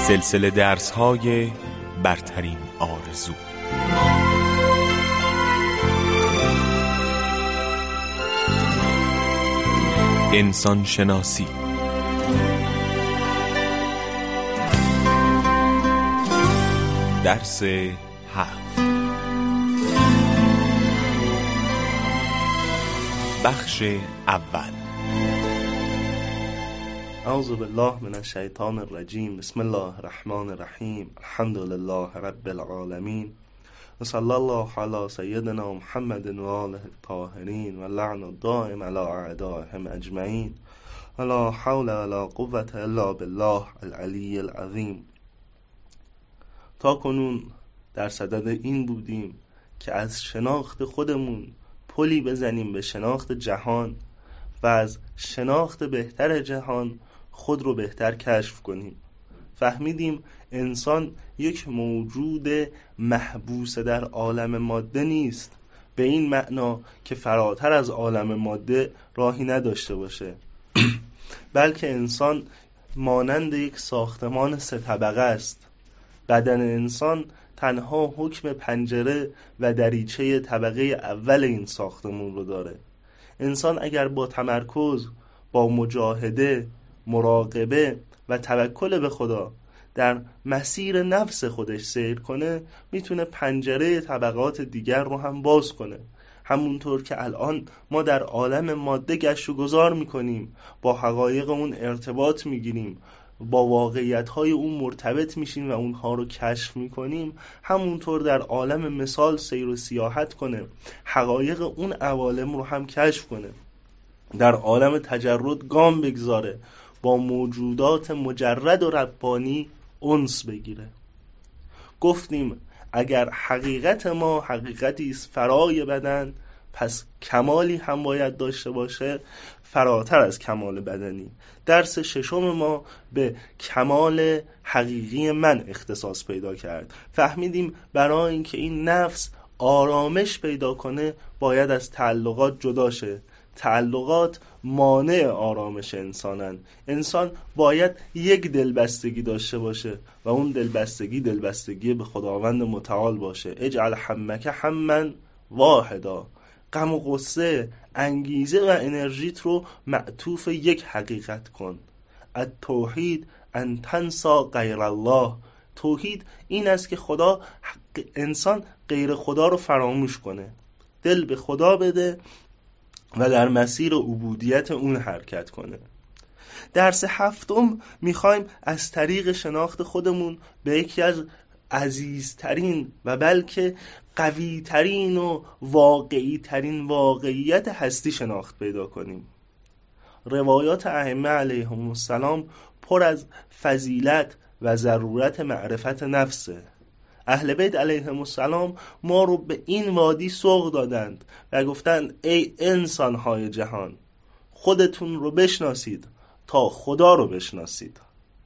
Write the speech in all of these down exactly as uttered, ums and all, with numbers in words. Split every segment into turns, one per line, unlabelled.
سلسله درس‌های برترین آرزو. انسان شناسی. درس هفت. بخش اول.
اعوذ بالله من الشیطان الرجیم. بسم الله الرحمن الرحیم. الحمد لله رب العالمین و صلی الله علی سیدنا محمد و آله الطاهرین و لعن الدائم علی اعدائهم اجمعین و لا حول ولا قوة الا بالله العلی العظیم. تا کنون در صدد این بودیم که از شناخت خودمون پلی بزنیم به شناخت جهان و از شناخت بهتر جهان خود رو بهتر کشف کنیم. فهمیدیم انسان یک موجود محبوس در عالم ماده نیست، به این معنا که فراتر از عالم ماده راهی نداشته باشه، بلکه انسان مانند یک ساختمان سه طبقه است. بدن انسان تنها حکم پنجره و دریچه طبقه اول این ساختمون رو داره. انسان اگر با تمرکز، با مجاهده، مراقبه و توکل به خدا در مسیر نفس خودش سیر کنه، میتونه پنجره طبقات دیگر رو هم باز کنه. همونطور که الان ما در عالم ماده گشت و گذار میکنیم، با حقایق اون ارتباط میگیریم، با واقعیت‌های اون مرتبط میشیم و اونها رو کشف میکنیم، همونطور در عالم مثال سیر و سیاحت کنه، حقایق اون عوالم رو هم کشف کنه، در عالم تجرد گام بگذاره، با موجودات مجرد و ربانی انس بگیره. گفتیم اگر حقیقت ما حقیقتی است فرای بدن، پس کمالی هم باید داشته باشه فراتر از کمال بدنی. درس ششم ما به کمال حقیقی من اختصاص پیدا کرد. فهمیدیم برای اینکه این نفس آرامش پیدا کنه باید از تعلقات جدا شه. تعلقات مانع آرامش انسانن. انسان باید یک دلبستگی داشته باشه و اون دلبستگی دلبستگی به خداوند متعال باشه. اجعل همک همًا واحدا. غم و غصه، انگیزه و انرژیت رو معطوف یک حقیقت کن. التوحید ان تنسا غیر الله. توحید این است که خدا انسان غیر خدا رو فراموش کنه، دل به خدا بده و در مسیر عبودیت اون حرکت کنه. درس هفتم میخوایم از طریق شناخت خودمون به یکی از عزیزترین و بلکه قوی ترین و واقعی ترین واقعیت هستی شناخت پیدا کنیم. روایات ائمه علیهم السلام پر از فضیلت و ضرورت معرفت نفسه. اهل بیت علیهم السلام ما رو به این وادی سوق دادند و گفتند ای انسان‌های جهان، خودتون رو بشناسید تا خدا رو بشناسید.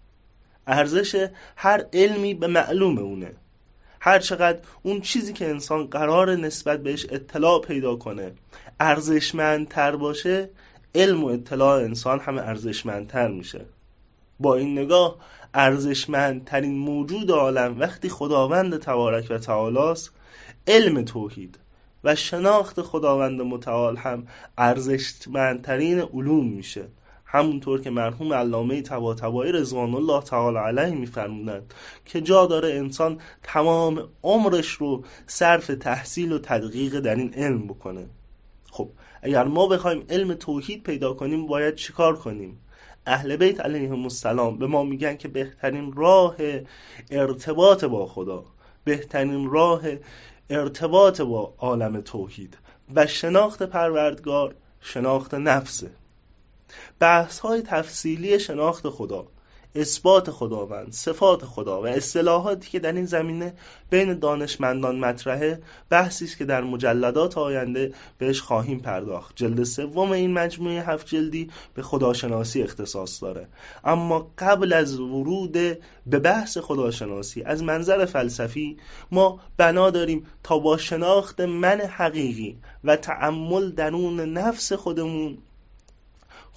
ارزش هر علمی به معلوم اونه. هر چقدر اون چیزی که انسان قرار نسبت بهش اطلاع پیدا کنه ارزشمندتر باشه، علم و اطلاع انسان هم ارزشمندتر میشه. با این نگاه ارزشمندترین موجود عالم وقتی خداوند تبارک و تعالی است، علم توحید و شناخت خداوند متعال هم ارزشمندترین علوم میشه. همونطور که مرحوم علامه طباطبایی رضوان الله تعالی علیه میفرمودند که جا داره انسان تمام عمرش رو صرف تحصیل و تدقیق در این علم بکنه. خب اگر ما بخوایم علم توحید پیدا کنیم باید چیکار کنیم؟ اهل بیت علیهم السلام به ما میگن که بهترین راه ارتباط با خدا، بهترین راه ارتباط با عالم توحید و شناخت پروردگار شناخت نفسه. بحث های تفصیلی شناخت خدا، اثبات خداوند، صفات خدا و اصطلاحاتی که در این زمینه بین دانشمندان مطرحه، بحثی است که در مجلدات آینده بهش خواهیم پرداخت. جلد سوم این مجموعه هفت جلدی به خداشناسی اختصاص داره. اما قبل از ورود به بحث خداشناسی از منظر فلسفی ما بنا داریم تا با شناخت من حقیقی و تأمل درون نفس خودمون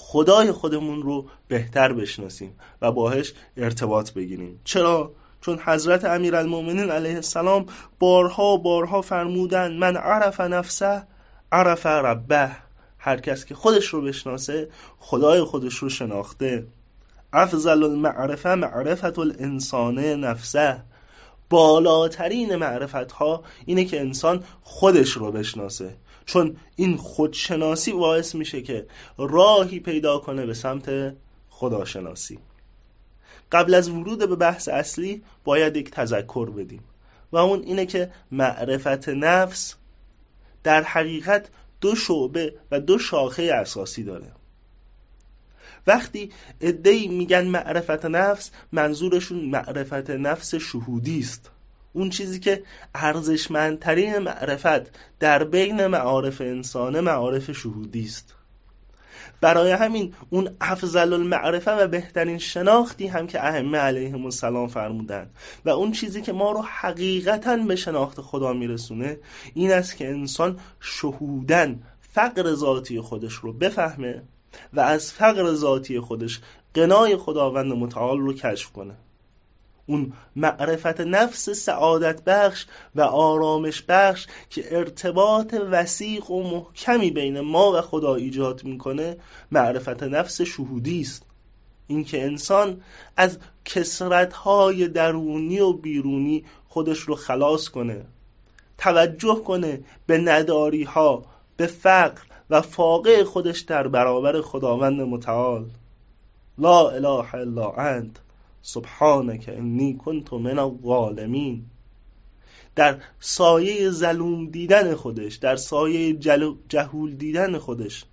خدای خودمون رو بهتر بشناسیم و باهاش ارتباط بگیریم. چرا؟ چون حضرت امیرالمومنین علیه السلام بارها بارها فرمودن من عرف نفسه عرف ربه. هر کس که خودش رو بشناسه خدای خودش رو شناخته. افضل المعرفه معرفت الانسان نفسه. بالاترین معرفت ها اینه که انسان خودش رو بشناسه، چون این خودشناسی باعث میشه که راهی پیدا کنه به سمت خداشناسی. قبل از ورود به بحث اصلی باید یک تذکر بدیم و اون اینه که معرفت نفس در حقیقت دو شعبه و دو شاخه اساسی داره. وقتی عده‌ای میگن معرفت نفس، منظورشون معرفت نفس شهودی است، اون چیزی که ارزشمندترین معرفت در بین معارف انسانه معارف شهودی است. برای همین اون افضل المعرفه و بهترین شناختی هم که ائمه علیهم السلام فرمودن و اون چیزی که ما رو حقیقتاً به شناخت خدا میرسونه این است که انسان شهوداً فقر ذاتی خودش رو بفهمه و از فقر ذاتی خودش غنای خداوند متعال رو کشف کنه. اون معرفت نفس سعادت بخش و آرامش بخش که ارتباط وثیق و محکمی بین ما و خدا ایجاد میکنه معرفت نفس شهودی است. این که انسان از کثرت‌های درونی و بیرونی خودش رو خلاص کنه، توجه کنه به نداری‌ها، به فقر و فاقه خودش در برابر خداوند متعال. لا اله الا انت سبحانک انی کنت من الظالمین. در سایه ظلوم دیدن خودش، در سایه جهول دیدن خودش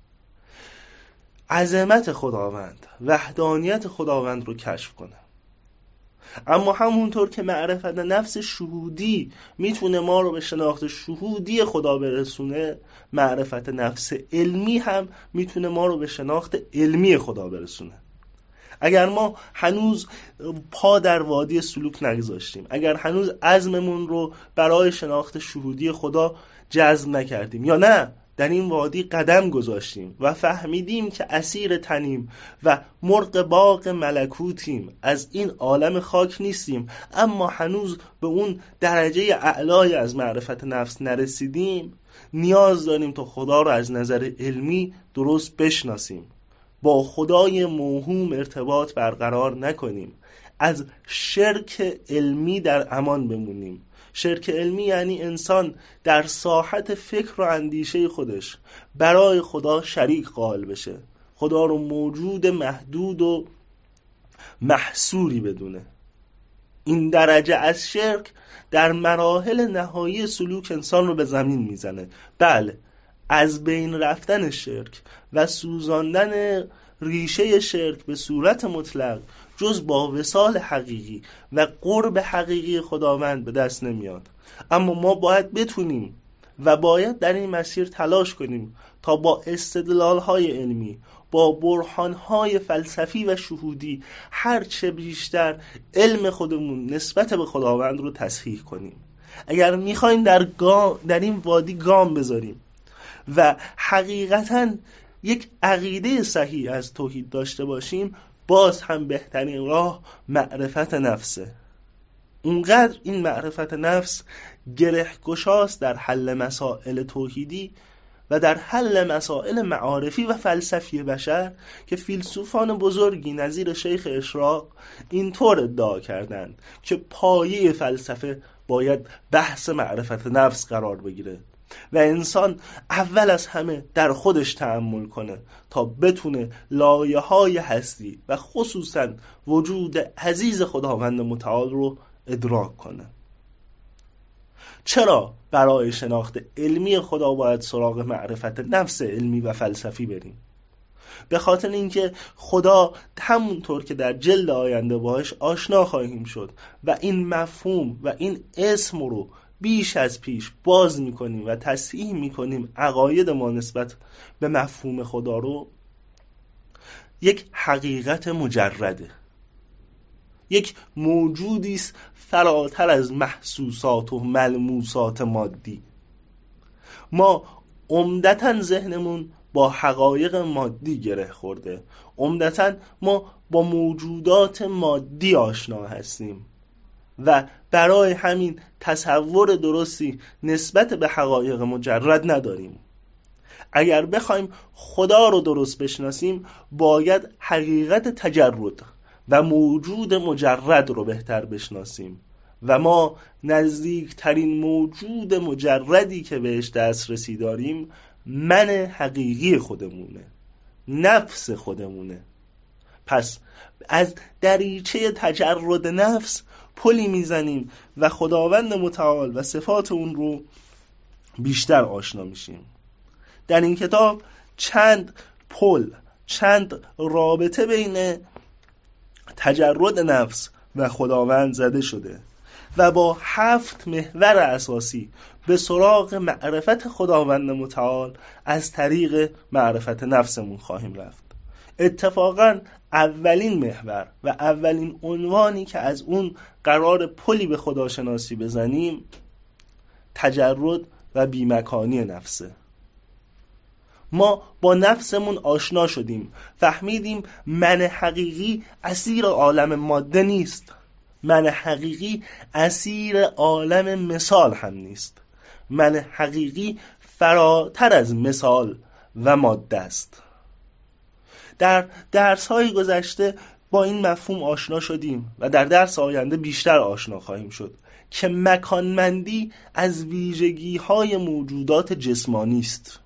عظمت خداوند، وحدانیت خداوند رو کشف کنه. اما همونطور که معرفت نفس شهودی میتونه ما رو به شناخت شهودی خدا برسونه، معرفت نفس علمی هم میتونه ما رو به شناخت علمی خدا برسونه. اگر ما هنوز پا در وادی سلوک نگذاشتیم، اگر هنوز عزممون رو برای شناخت شهودی خدا جزم نکردیم، یا نه در این وادی قدم گذاشتیم و فهمیدیم که اسیر تنیم و مرغ باغ ملکوتیم، از این عالم خاک نیستیم، اما هنوز به اون درجه اعلای از معرفت نفس نرسیدیم، نیاز داریم تا خدا رو از نظر علمی درست بشناسیم، با خدای موهوم ارتباط برقرار نکنیم، از شرک علمی در امان بمونیم. شرک علمی یعنی انسان در ساحت فکر و اندیشه خودش برای خدا شریک قائل بشه، خدا رو موجود محدود و محصوری بدونه. این درجه از شرک در مراحل نهایی سلوک انسان رو به زمین میزنه. بله، از بین رفتن شرک و سوزاندن ریشه شرک به صورت مطلق جز با وصال حقیقی و قرب حقیقی خداوند به دست نمیاد. اما ما باید بتونیم و باید در این مسیر تلاش کنیم تا با استدلال‌های علمی، با برهان‌های فلسفی و شهودی هر چه بیشتر علم خودمون نسبت به خداوند رو تصحیح کنیم. اگر می‌خوایم در گام در این وادی گام بذاریم و حقیقتاً یک عقیده صحیح از توحید داشته باشیم، باز هم بهترین راه معرفت نفسه. اونقدر این معرفت نفس گره گشاست در حل مسائل توحیدی و در حل مسائل معارفی و فلسفی بشر که فیلسوفان بزرگی نظیر شیخ اشراق اینطور ادعا کردند که پایه فلسفه باید بحث معرفت نفس قرار بگیره و انسان اول از همه در خودش تأمل کنه تا بتونه لایه‌های هستی و خصوصا وجود عزیز خداوند متعال رو ادراک کنه. چرا برای شناخت علمی خدا باید سراغ معرفت نفس علمی و فلسفی بریم؟ به خاطر اینکه خدا همونطور که در جلد آینده باهاش آشنا خواهیم شد و این مفهوم و این اسم رو بیش از پیش باز میکنیم و تصحیح میکنیم عقاید ما نسبت به مفهوم خدا رو، یک حقیقت مجرده، یک موجودی است فراتر از محسوسات و ملموسات مادی. ما عمدتاً ذهنمون با حقایق مادی گره خورده. عمدتاً ما با موجودات مادی آشنا هستیم و برای همین تصور درستی نسبت به حقایق مجرد نداریم. اگر بخوایم خدا رو درست بشناسیم باید حقیقت تجرد و موجود مجرد رو بهتر بشناسیم و ما نزدیکترین موجود مجردی که بهش دسترسی داریم من حقیقی خودمونه، نفس خودمونه. پس از دریچه تجرد نفس پلی میزنیم و خداوند متعال و صفات اون رو بیشتر آشنا میشیم. در این کتاب چند پل، چند رابطه بین تجرد نفس و خداوند زده شده و با هفت محور اساسی به سراغ معرفت خداوند متعال از طریق معرفت نفسمون خواهیم رفت. اتفاقاً اولین محور و اولین عنوانی که از اون قرار پلی به خداشناسی بزنیم تجرد و بیمکانی نفسه. ما با نفسمون آشنا شدیم، فهمیدیم من حقیقی اسیر عالم ماده نیست، من حقیقی اسیر عالم مثال هم نیست، من حقیقی فراتر از مثال و ماده است. در درس‌های گذشته با این مفهوم آشنا شدیم و در درس آینده بیشتر آشنا خواهیم شد که مکانمندی از ویژگی‌های موجودات جسمانی است.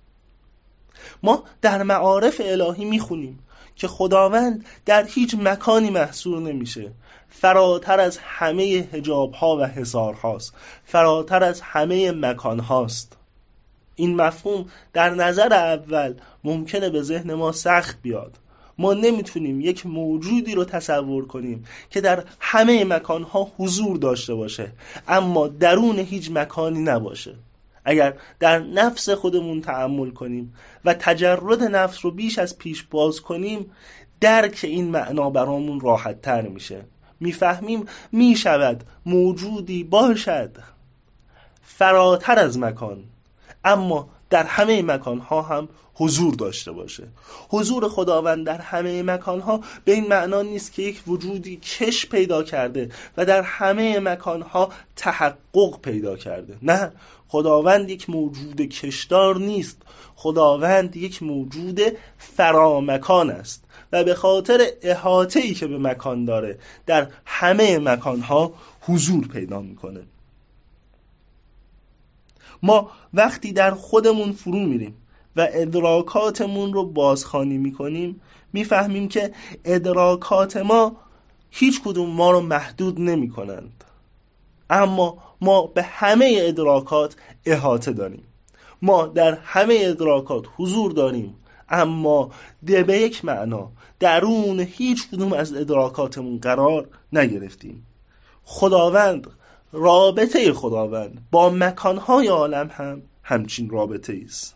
ما در معارف الهی میخونیم که خداوند در هیچ مکانی محصور نمیشه، فراتر از همه حجاب‌ها و حصارهاست، فراتر از همه مکان‌هاست. این مفهوم در نظر اول ممکنه به ذهن ما سخت بیاد. ما نمیتونیم یک موجودی رو تصور کنیم که در همه مکان‌ها حضور داشته باشه اما درون هیچ مکانی نباشه. اگر در نفس خودمون تأمل کنیم و تجرد نفس رو بیش از پیش باز کنیم درک این معنا برامون راحت تر میشه. میفهمیم میشود موجودی باشد فراتر از مکان اما در همه مکانها هم حضور داشته باشه. حضور خداوند در همه مکانها به این معنا نیست که یک وجودی کش پیدا کرده و در همه مکانها تحقق پیدا کرده. نه، خداوند یک موجود کشدار نیست، خداوند یک موجود فرامکان است و به خاطر احاطه‌ای که به مکان داره در همه مکانها حضور پیدا میکنه. ما وقتی در خودمون فرو میریم و ادراکاتمون رو بازخوانی میکنیم میفهمیم که ادراکات ما هیچ کدوم ما رو محدود نمی کنند، اما ما به همه ادراکات احاطه داریم. ما در همه ادراکات حضور داریم اما ده به یک معنا درون هیچ کدوم از ادراکاتمون قرار نگرفتیم. خداوند، رابطه خداوند با مکانهای عالم هم همچین رابطه است.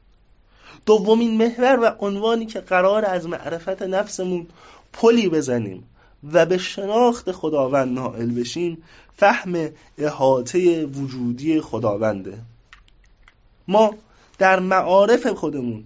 دومین محور و عنوانی که قرار از معرفت نفسمون پلی بزنیم و به شناخت خداوند نائل بشیم فهم احاطه وجودی خداونده. ما در معارف خودمون،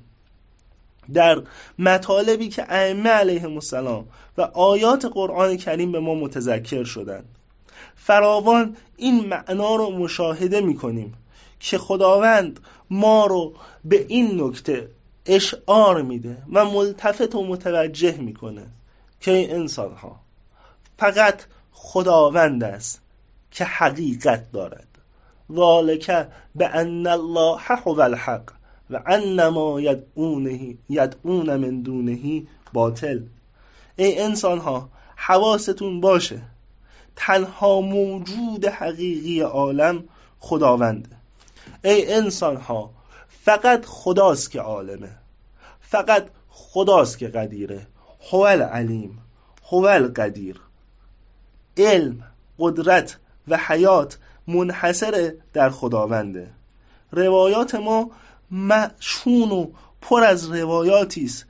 در مطالبی که ائمه علیهم السلام و آیات قرآن کریم به ما متذکر شدند فراوان این معنا رو مشاهده می‌کنیم که خداوند ما رو به این نکته اشعار میده و ملتفت و متوجه میکنه که این انسان ها فقط خداوند است که حقیقت دارد. ذالک بأن الله هو الحق و ان ما یدعونه یدعون من دونه باطل. ای انسان ها حواستون باشه تنها موجود حقیقی عالم خداونده. ای انسان ها فقط خداست که عالمه، فقط خداست که قدیره. هو العلیم، هو القدیر. علم، قدرت و حیات منحصر در خداونده. روایات ما مشون و پر از روایاتی است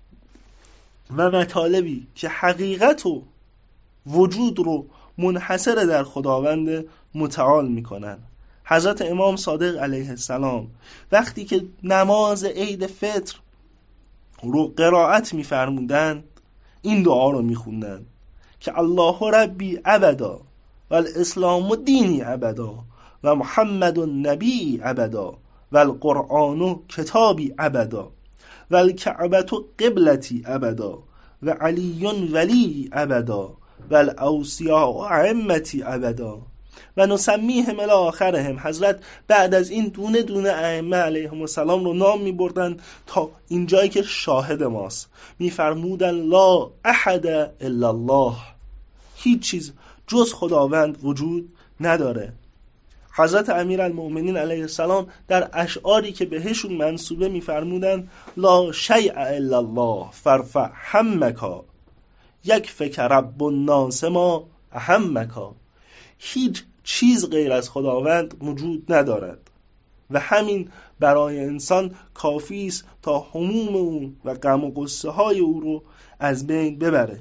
و مطالبی که حقیقت و وجود رو منحصر در خداوند متعال میکنن. حضرت امام صادق علیه السلام وقتی که نماز عید فطر رو قرائت می‌فرمودند این دعا رو می‌خوندند که الله ربی ابدا و الاسلام دینی ابدا و محمد نبی ابدا و القرآن کتابی ابدا و الکعبه قبلتی ابدا و علی ولی ابدا و الاوصیاء ائمتی ابدا و نسمیهم الی آخرهم. حضرت بعد از این دونه دونه ائمه علیهم السلام رو نام می بردن تا اینجایی که شاهد ماست. می فرمودن لا احد الا الله، هیچ چیز جز خداوند وجود نداره. حضرت امیرالمؤمنین علیه السلام در اشعاری که بهشون منسوبه می فرمودن لا شیء الا الله فرفع همکا یکفک رب الناس ما اهمکا. هیچ چیز غیر از خداوند وجود ندارد و همین برای انسان کافی است تا هموم او و غم و غصه های او رو از بین ببره.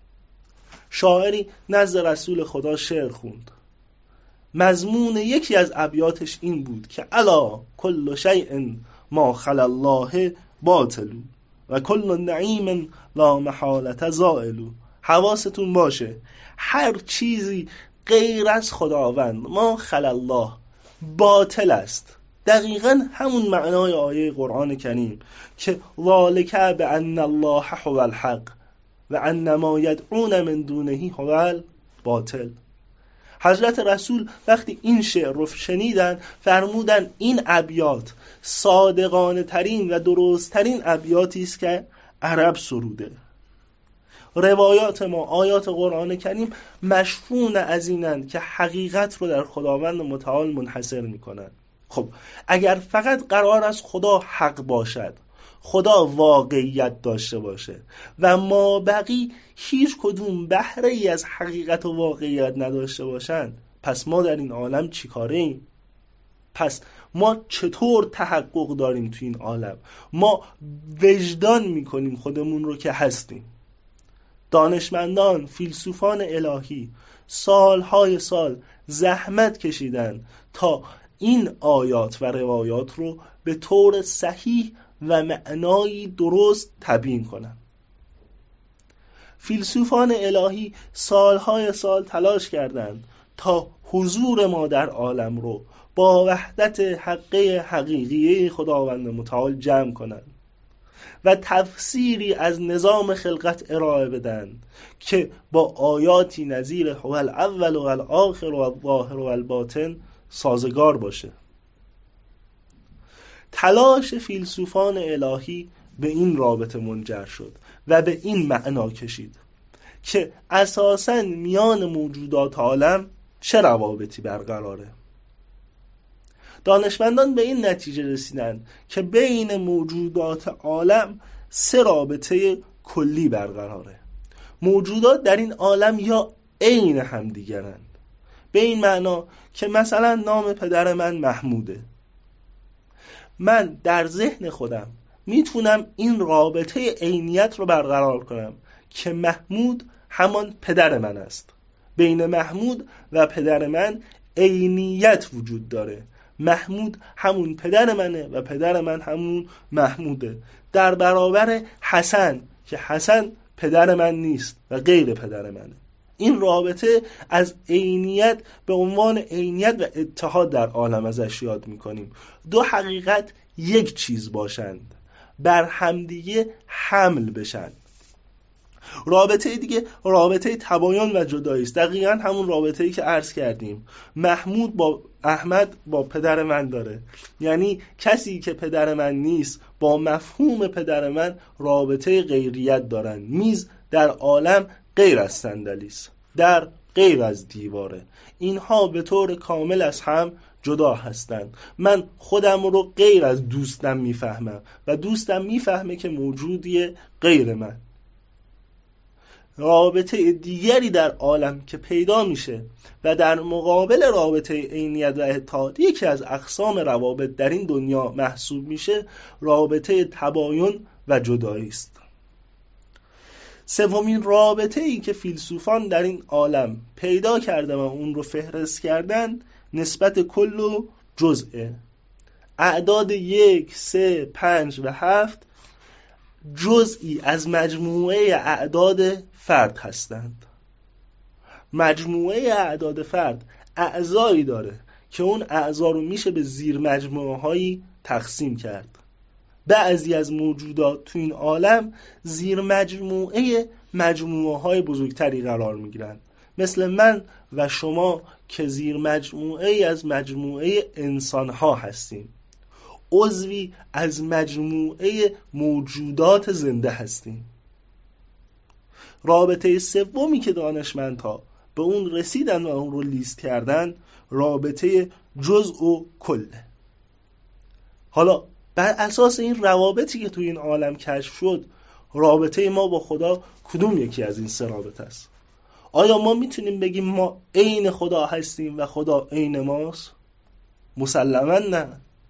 شاعری نزد رسول خدا شعر خوند. مضمون یکی از ابیاتش این بود که الا کل شیء ما خلا الله باطل و کل نعیم لا محالة زائل. حواستون باشه هر چیزی غیر از خداوند ما خلا الله باطل است. دقیقاً همون معنای آیه قرآن کریم که ذالک بأن الله هو الحق و ان ما یدعون من دونه هو الباطل. حضرت رسول وقتی این شعر رو شنیدن فرمودن این ابیات صادقانه ترین و درست ترین ابیاتی است که عرب سروده. روایات ما، آیات قرآن کریم مشفون از اینند که حقیقت رو در خداوند متعال منحصر میکنن. خب اگر فقط قرار است خدا حق باشد، خدا واقعیت داشته باشه و ما بقی هیچ کدوم بهره ای از حقیقت و واقعیت نداشته باشند، پس ما در این عالم چی کاره ایم؟ پس ما چطور تحقق داریم تو این عالم؟ ما وجدان میکنیم خودمون رو که هستیم. دانشمندان، فیلسوفان الهی سالهای سال زحمت کشیدن تا این آیات و روایات رو به طور صحیح و معنایی درست تبیین کنن. فیلسوفان الهی سالهای سال تلاش کردند تا حضور ما در عالم رو با وحدت حقه حقیقیه خداوند متعال جمع کنند و تفسیری از نظام خلقت ارائه بدن که با آیاتی نظیر هو الاول و الاخر و الظاهر و الباطن سازگار باشه. تلاش فیلسوفان الهی به این رابطه منجر شد و به این معنا کشید که اساساً میان موجودات عالم چه روابطی برقراره. دانشمندان به این نتیجه رسیدند که بین موجودات عالم سه رابطه کلی برقراره. موجودات در این عالم یا عین همدیگرند، به این معنا که مثلا نام پدر من محموده، من در ذهن خودم میتونم این رابطه عینیت رو برقرار کنم که محمود همان پدر من است. بین محمود و پدر من عینیت وجود داره. محمود همون پدر منه و پدر من همون محموده. در برابر حسن که حسن پدر من نیست و غیر پدر منه. این رابطه از عینیت به عنوان عینیت و اتحاد در عالم ازش یاد میکنیم. دو حقیقت یک چیز باشند، بر همدیگه حمل بشن. رابطه دیگه رابطه تباین و جدایی است. دقیقاً همون رابطه‌ای که عرض کردیم. محمود با احمد با پدر من داره، یعنی کسی که پدر من نیست با مفهوم پدر من رابطه غیریت دارن. میز در عالم غیر از صندلی است، در غیر از دیواره. اینها به طور کامل از هم جدا هستند. من خودم رو غیر از دوستم میفهمم و دوستم میفهمه که موجودیه غیر من. رابطه دیگری در عالم که پیدا میشه و در مقابل رابطه عینیت و اتحاد یکی از اقسام روابط در این دنیا محسوب میشه، رابطه تباین و جدایی است. سومین رابطه ای که فیلسوفان در این عالم پیدا کردن و اون رو فهرست کردن نسبت کل و جزءه. اعداد یک، سه، پنج و هفت جزئی از مجموعه اعداد فرد هستند. مجموعه اعداد فرد اعضایی داره که اون اعضا رو میشه به زیر مجموعه هایی تقسیم کرد. بعضی از موجودات تو این عالم زیر مجموعه مجموعه های بزرگتری قرار میگیرن، مثل من و شما که زیر مجموعه از مجموعه انسان ها هستیم، عضوی از مجموعه موجودات زنده هستیم. رابطه سومی که دانشمندها به اون رسیدن و اون رو لیست کردن رابطه جزء و کله. حالا بر اساس این روابطی که توی این عالم کشف شد، رابطه ما با خدا کدوم یکی از این سه رابطه است؟ آیا ما میتونیم بگیم ما عین خدا هستیم و خدا عین ماست؟ مسلماً نه.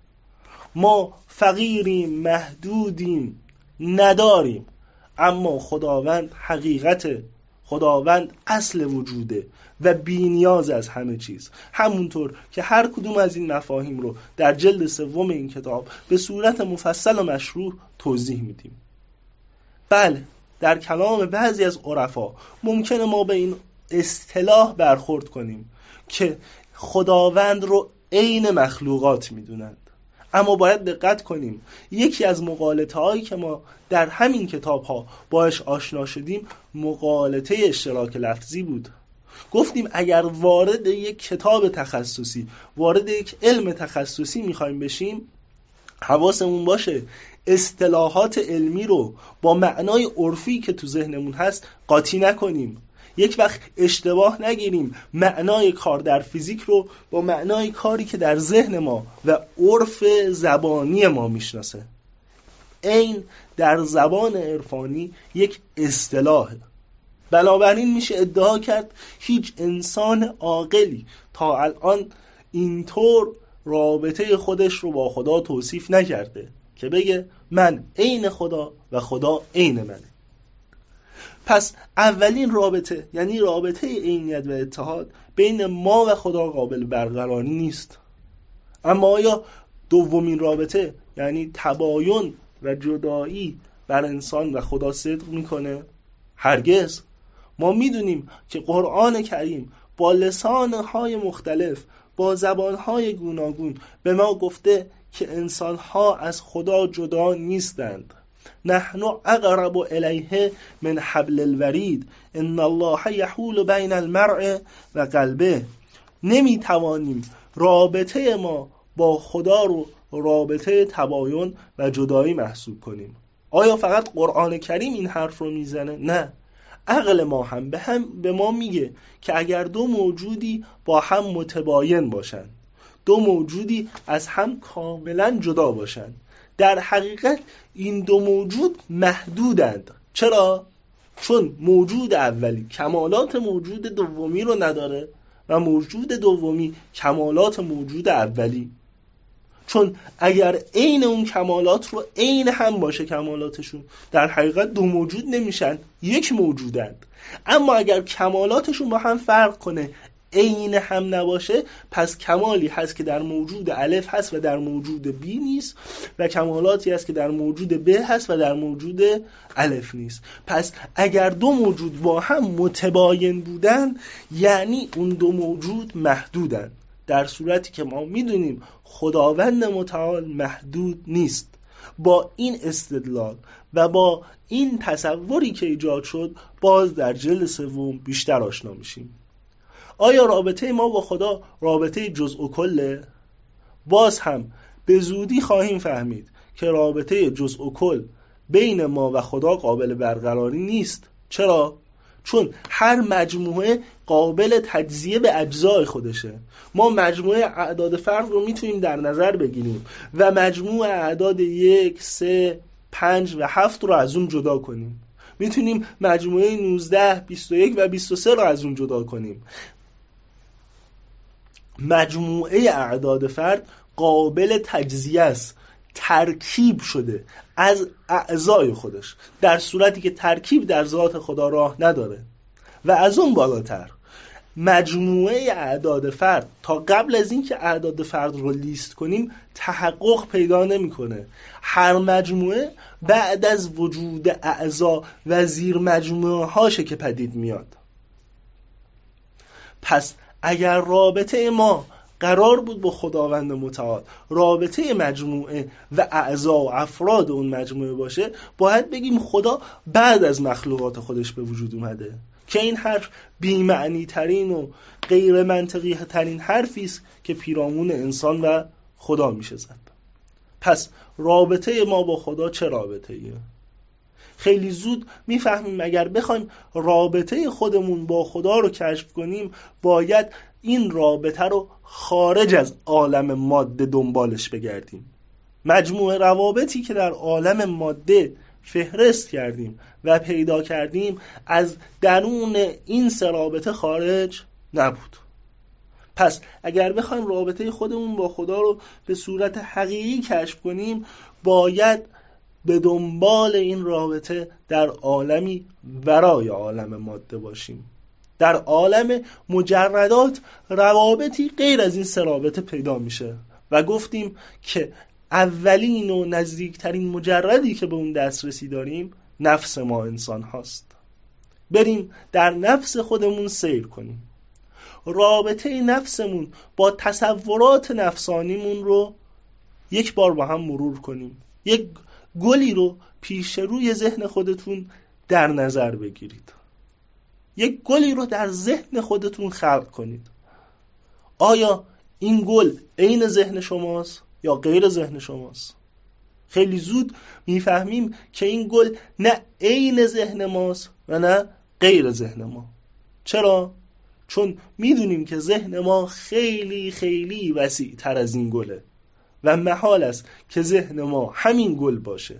ما فقیریم، محدودیم، نداریم، اما خداوند حقیقته، خداوند اصل وجوده و بی نیاز از همه چیز. همونطور که هر کدوم از این مفاهیم رو در جلد سوم این کتاب به صورت مفصل و مشروح توضیح میدیم. بله، در کلام بعضی از عرفا ممکنه ما به این اصطلاح برخورد کنیم که خداوند رو عین مخلوقات میدونند، اما باید دقت کنیم یکی از مغالطه هایی که ما در همین کتاب ها باش آشنا شدیم مغالطه اشتراک لفظی بود. گفتیم اگر وارد یک کتاب تخصصی، وارد یک علم تخصصی میخوایم بشیم، حواسمون باشه اصطلاحات علمی رو با معنای عرفی که تو ذهنمون هست قاطی نکنیم. یک وقت اشتباه نگیریم معنای کار در فیزیک رو با معنای کاری که در ذهن ما و عرف زبانی ما میشناسه. عین در زبان عرفانی یک اصطلاحه. بنابراین میشه ادعا کرد هیچ انسان عاقلی تا الان اینطور رابطه خودش رو با خدا توصیف نکرده که بگه من عین خدا و خدا عین منه. پس اولین رابطه، یعنی رابطه عینیت و اتحاد، بین ما و خدا قابل برقراری نیست. اما آیا دومین رابطه، یعنی تباین و جدایی، بر انسان و خدا صدق میکنه؟ هرگز. ما میدونیم که قرآن کریم با لسانهای مختلف، با زبانهای گوناگون به ما گفته که انسانها از خدا جدا نیستند. نحن اقرب الیه من حبل الورید ان الله یحول بین المرء و قلبه. نمی توانیم رابطه ما با خدا رو رابطه تباین و جدایی محسوب کنیم. آیا فقط قرآن کریم این حرف رو میزنه؟ نه، عقل ما هم به هم به ما میگه که اگر دو موجودی با هم متباین باشن، دو موجودی از هم کاملا جدا باشن، در حقیقت این دو موجود محدودند. چرا؟ چون موجود اولی کمالات موجود دومی رو نداره و موجود دومی کمالات موجود اولی. چون اگر عین اون کمالات رو عین هم باشه کمالاتشون، در حقیقت دو موجود نمیشن، یک موجودند. اما اگر کمالاتشون با هم فرق کنه، عین هم نباشه، پس کمالی هست که در موجود الف هست و در موجود بی نیست، و کمالاتی هست که در موجود ب هست و در موجود الف نیست. پس اگر دو موجود با هم متباین بودن، یعنی اون دو موجود محدودن، در صورتی که ما میدونیم خداوند متعال محدود نیست. با این استدلال و با این تصوری که ایجاد شد باز در جلد سوم بیشتر آشنا میشیم. آیا رابطه ما با خدا رابطه جزء و کله؟ باز هم به زودی خواهیم فهمید که رابطه جزء و کل بین ما و خدا قابل برقراری نیست. چرا؟ چون هر مجموعه قابل تجزیه به اجزای خودشه. ما مجموعه اعداد فرد رو میتونیم در نظر بگیریم و مجموعه اعداد یک، سه، پنج و هفت رو از اون جدا کنیم. میتونیم مجموعه نوزده، بیست و یک و بیست و سه رو از اون جدا کنیم. مجموعه اعداد فرد قابل تجزیه است، ترکیب شده از اعضای خودش، در صورتی که ترکیب در ذات خدا راه نداره. و از اون بالاتر مجموعه اعداد فرد تا قبل از اینکه اعداد فرد رو لیست کنیم تحقق پیدا نمیکنه. هر مجموعه بعد از وجود اعضا و زیر مجموعه هاشه که پدید میاد. پس اگر رابطه ما قرار بود با خداوند متعال رابطه مجموعه و اعضا و افراد اون مجموعه باشه، باید بگیم خدا بعد از مخلوقات خودش به وجود اومده، که این حرف بی‌معنی ترین و غیر منطقی ترین حرفی است که پیرامون انسان و خدا میشه زد. پس رابطه ما با خدا چه رابطه ایه؟ خیلی زود میفهمیم اگر بخوایم رابطه خودمون با خدا رو کشف کنیم، باید این رابطه رو خارج از عالم ماده دنبالش بگردیم. مجموعه روابطی که در عالم ماده فهرست کردیم و پیدا کردیم از درون این سه رابطه خارج نبود. پس اگر بخوایم رابطه خودمون با خدا رو به صورت حقیقی کشف کنیم، باید به دنبال این رابطه در عالمی ورای عالم ماده باشیم. در عالم مجردات روابطی غیر از این سه رابطه پیدا میشه و گفتیم که اولین و نزدیکترین مجردی که به اون دسترسی داریم نفس ما انسان هاست. بریم در نفس خودمون سیر کنیم. رابطه نفسمون با تصورات نفسانیمون رو یک بار با هم مرور کنیم. یک گلی رو پیش روی ذهن خودتون در نظر بگیرید. یک گلی رو در ذهن خودتون خلق کنید. آیا این گل عین ذهن شماست یا غیر ذهن شماست؟ خیلی زود میفهمیم که این گل نه عین ذهن ماست و نه غیر ذهن ما. چرا؟ چون میدونیم که ذهن ما خیلی خیلی وسیع تر از این گله و محال است که ذهن ما همین گل باشه.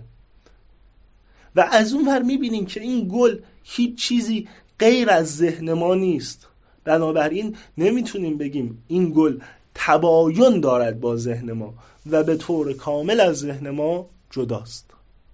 و از اون ور میبینیم که این گل هیچ چیزی غیر از ذهن ما نیست. بنابراین نمیتونیم بگیم این گل تباین دارد با ذهن ما و به طور کامل از ذهن ما جداست.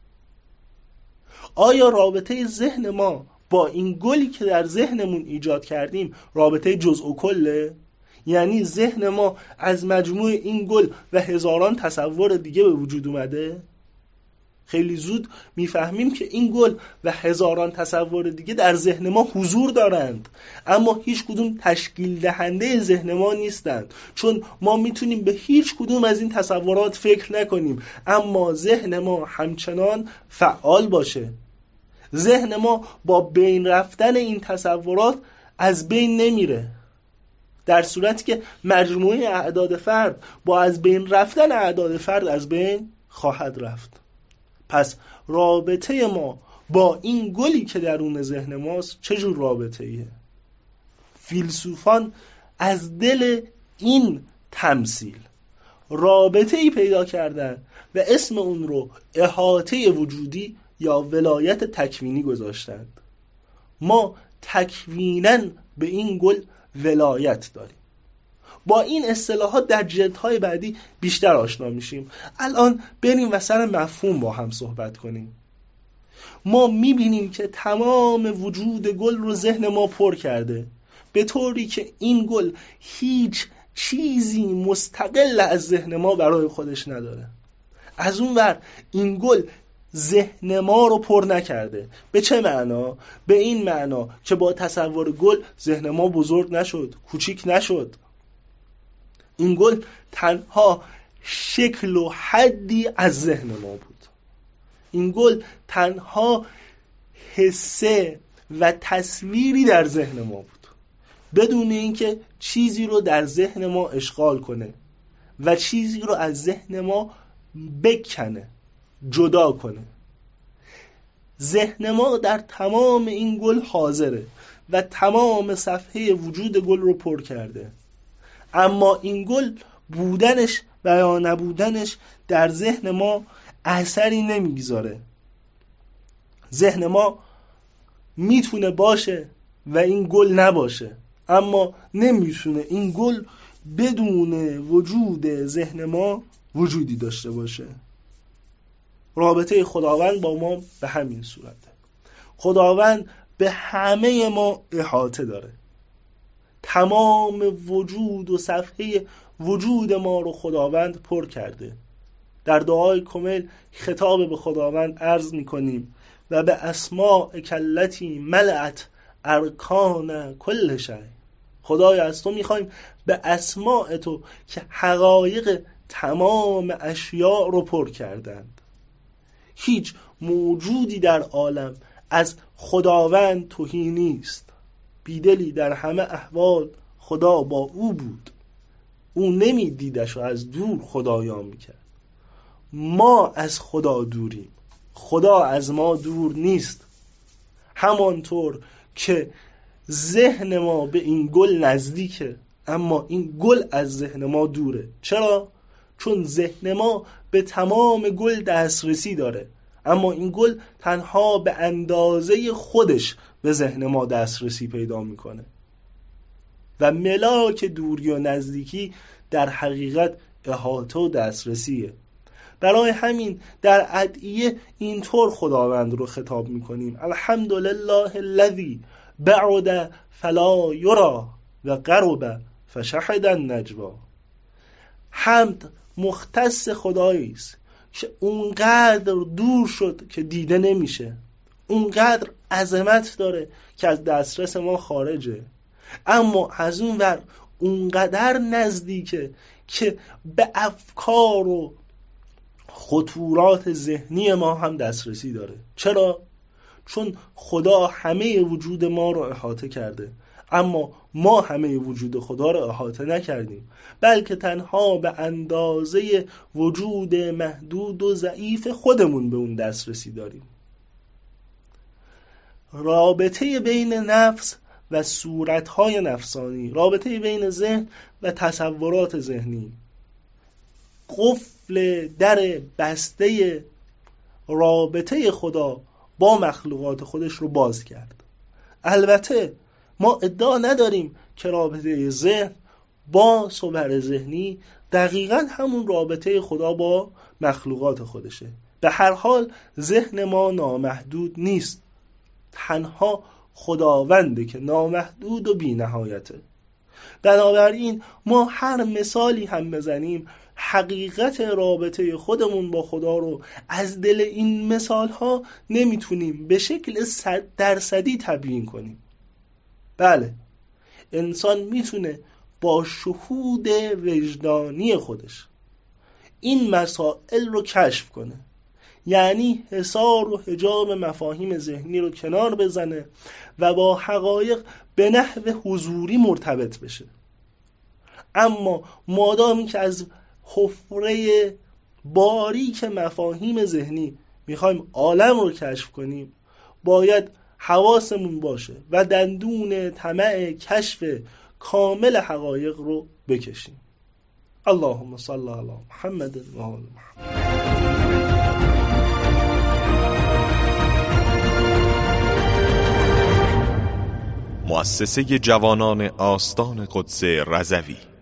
آیا رابطه ذهن ما با این گلی که در ذهنمون ایجاد کردیم رابطه جزء و کله؟ یعنی ذهن ما از مجموع این گل و هزاران تصور دیگه به وجود اومده؟ خیلی زود میفهمیم که این گل و هزاران تصور دیگه در ذهن ما حضور دارند، اما هیچ کدوم تشکیل دهنده ذهن ما نیستند، چون ما میتونیم به هیچ کدوم از این تصورات فکر نکنیم اما ذهن ما همچنان فعال باشه. ذهن ما با بین رفتن این تصورات از بین نمیره، در صورتی که مجموعه اعداد فرد با از بین رفتن اعداد فرد از بین خواهد رفت. پس رابطه ما با این گلی که درون ذهن ماست چجور رابطه ایه؟ فیلسوفان از دل این تمثیل رابطه ای پیدا کردن و اسم اون رو احاطه وجودی یا ولایت تکوینی گذاشتند. ما تکویناً به این گل ولایت داریم. با این اصطلاحات در جلدهای بعدی بیشتر آشنا میشیم. الان بریم و سر مفهوم با هم صحبت کنیم. ما میبینیم که تمام وجود گل رو ذهن ما پر کرده، به طوری که این گل هیچ چیزی مستقل از ذهن ما برای خودش نداره. از اون ور این گل ذهن ما رو پر نکرده. به چه معنا؟ به این معنا که با تصور گل ذهن ما بزرگ نشد، کوچیک نشد. این گل تنها شکل و حدی از ذهن ما بود. این گل تنها حسه و تصویری در ذهن ما بود، بدون اینکه چیزی رو در ذهن ما اشغال کنه و چیزی رو از ذهن ما بکنه، جدا کنه. ذهن ما در تمام این گل حاضره و تمام صفحه وجود گل رو پر کرده، اما این گل بودنش و یا نبودنش در ذهن ما اثری نمیگذاره. ذهن ما میتونه باشه و این گل نباشه، اما نمیتونه این گل بدون وجود ذهن ما وجودی داشته باشه. رابطه خداوند با ما به همین صورته. خداوند به همه ما احاطه داره. تمام وجود و صفحه وجود ما رو خداوند پر کرده. در دعای کمیل خطاب به خداوند عرض می‌کنیم و به اسماء کلتی ملأت ارکان کل شیء. خدای از تو می‌خوایم به اسماء تو که حقایق تمام اشیاء رو پر کردند. هیچ موجودی در عالم از خداوند تهی نیست. بیدلی در همه احوال خدا با او بود، او نمیدیدش و از دور خدایا میکرد. ما از خدا دوریم، خدا از ما دور نیست. همانطور که ذهن ما به این گل نزدیکه اما این گل از ذهن ما دوره. چرا؟ چون ذهن ما به تمام گل دسترسی داره اما این گل تنها به اندازه خودش به ذهن ما دسترسی پیدا میکنه و ملاک دوری و نزدیکی در حقیقت احاطه و دسترسیه. برای همین در ادعیه اینطور خداوند رو خطاب میکنیم: الحمدلله الذی بعد فلا یرا و قرب فشهد النجوا. حمد مختص خدایی است که اونقدر دور شد که دیده نمیشه، اونقدر عظمت داره که از دسترس ما خارجه، اما از اون ور اونقدر نزدیکه که به افکار و خطورات ذهنی ما هم دسترسی داره. چرا؟ چون خدا همه وجود ما رو احاطه کرده اما ما همه وجود خدا رو احاطه نکردیم، بلکه تنها به اندازه وجود محدود و ضعیف خودمون به اون دسترسی داریم. رابطه بین نفس و صورتهای نفسانی، رابطه بین ذهن و تصورات ذهنی، قفل در بسته رابطه خدا با مخلوقات خودش رو باز کرد. البته ما ادعا نداریم که رابطه ذهن با صور ذهنی دقیقاً همون رابطه خدا با مخلوقات خودشه. به هر حال ذهن ما نامحدود نیست، تنها خداونده که نامحدود و بی نهایته. بنابراین ما هر مثالی هم بزنیم حقیقت رابطه خودمون با خدا رو از دل این مثال ها نمیتونیم به شکل صد درصدی تبیین کنیم. بله، انسان میتونه با شهود وجدانی خودش این مسائل رو کشف کنه، یعنی حصار و حجاب مفاهیم ذهنی رو کنار بزنه و با حقایق به نحو حضوری مرتبط بشه. اما مادامی که از حفره باریک مفاهیم ذهنی میخوایم عالم رو کشف کنیم، باید حواسمون باشه و دندون طمع کشف کامل حقایق رو بکشیم. اللهم صل علی محمد و آل محمد.
مؤسسه جوانان آستان قدس رضوی